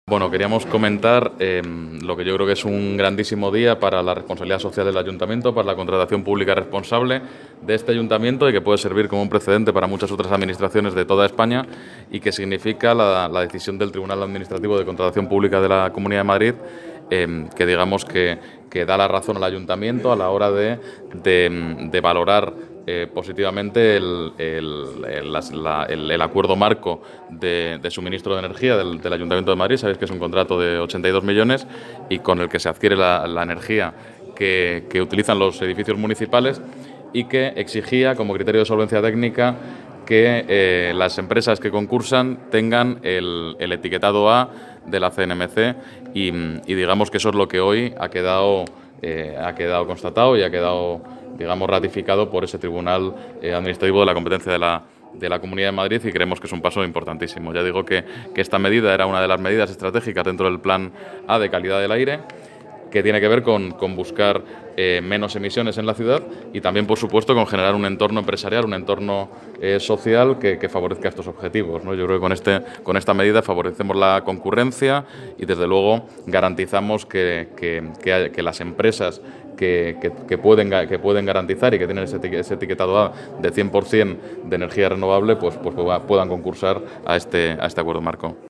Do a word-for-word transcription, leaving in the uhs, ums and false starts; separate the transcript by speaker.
Speaker 1: Bueno, queríamos comentar eh, lo que yo creo que es un grandísimo día para la responsabilidad social del ayuntamiento, para la contratación pública responsable de este ayuntamiento y que puede servir como un precedente para muchas otras administraciones de toda España y que significa la, la decisión del Tribunal Administrativo de Contratación Pública de la Comunidad de Madrid, eh, que digamos que, que da la razón al ayuntamiento a la hora de, de, de valorar Eh, positivamente el, el, el, la, el, el acuerdo marco de, de suministro de energía del, del Ayuntamiento de Madrid. Sabéis que es un contrato de ochenta y dos millones y con el que se adquiere la, la energía que, que utilizan los edificios municipales y que exigía como criterio de solvencia técnica que eh, las empresas que concursan tengan el, el etiquetado A de la C N M C y, y digamos que eso es lo que hoy ha quedado, eh, ha quedado constatado y ha quedado, digamos, ratificado por ese Tribunal eh, Administrativo de la Competencia de la, de la Comunidad de Madrid, y creemos que es un paso importantísimo. Ya digo que, que esta medida era una de las medidas estratégicas dentro del Plan A de calidad del aire, que tiene que ver con, con buscar eh, menos emisiones en la ciudad y también, por supuesto, con generar un entorno empresarial, un entorno eh, social que, que favorezca estos objetivos, ¿no? Yo creo que con, este, con esta medida favorecemos la concurrencia y, desde luego, garantizamos que, que, que, que las empresas que, que, que, pueden, que pueden garantizar y que tienen ese, ese etiquetado A de cien por cien de energía renovable, pues, pues puedan concursar a este, a este acuerdo marco.